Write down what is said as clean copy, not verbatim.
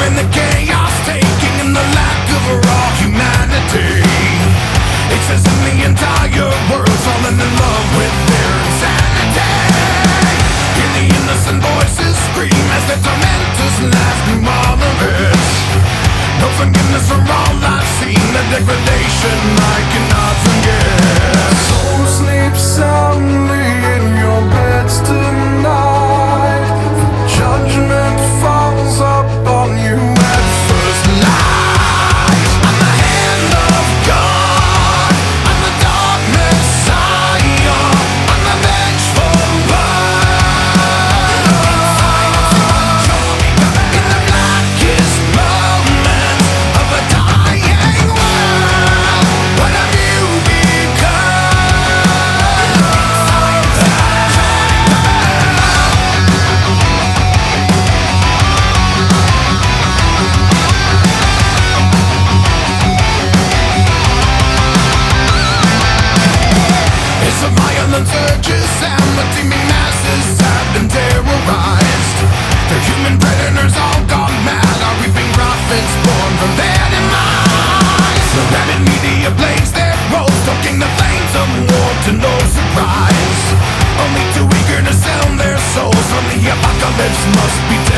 and the chaos taking and the lack of raw humanity. It's as if the entire world's fallen in love with their insanity. Hear the innocent voices scream as their tormentors laugh through all of it. No forgiveness for all I've seen, the degradation I cannot forget. So sleep soundly in your beds tonight. Judgment falls upon you at first light. I'm the hand of God, I'm the dark Messiah, I'm the vengeful one. In the blackest moments of a dying world, what have you the violent surges and the teeming masses have been terrorized. The human predators all gone mad are reaping profits born from their demise. The rabid media blaze their roles, stoking the flames of war to no surprise. Only too eager to sell their souls from the apocalypse must be taken.